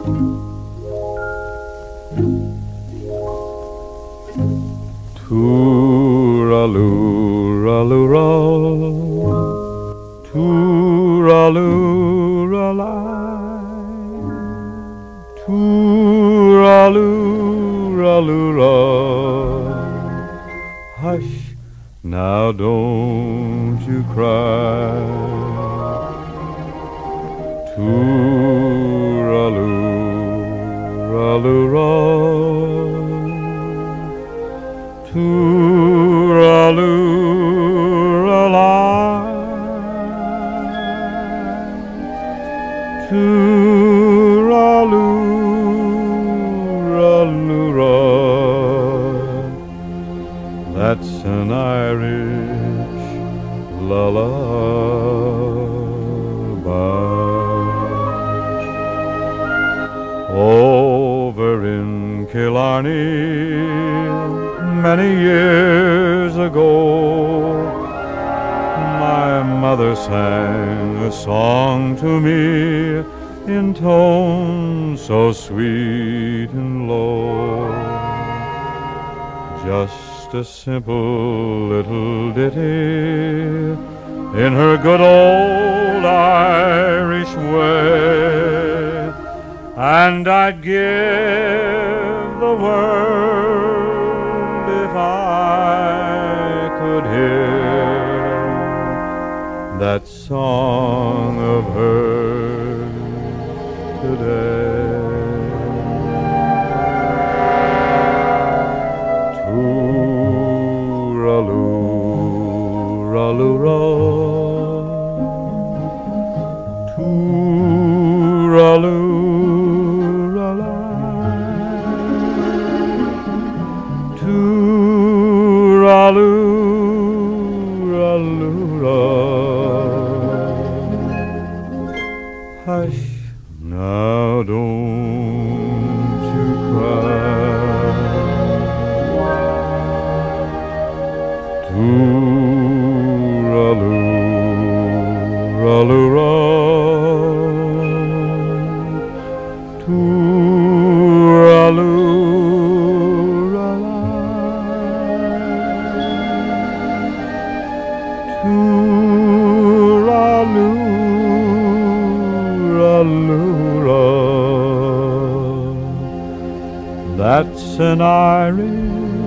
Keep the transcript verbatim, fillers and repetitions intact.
Tooralooraloora, tooralooralai, tooralooraloora. Hush, now don't you cry. Tooralooraloora, tooralooralai, tooralooraloora. That's an Irish lullaby. Over in Killarney, many years ago, my mother sang a song to me in tones so sweet and low. Just a simple little ditty in her good old Irish way, and I'd give the world if I could hear that song of hers today. Tooralooraloora, tooralooralai, tooralooraloora. Hush, now don't you cry. Tooralooraloora, tooralooralai, tooralooraloora. That's an Irish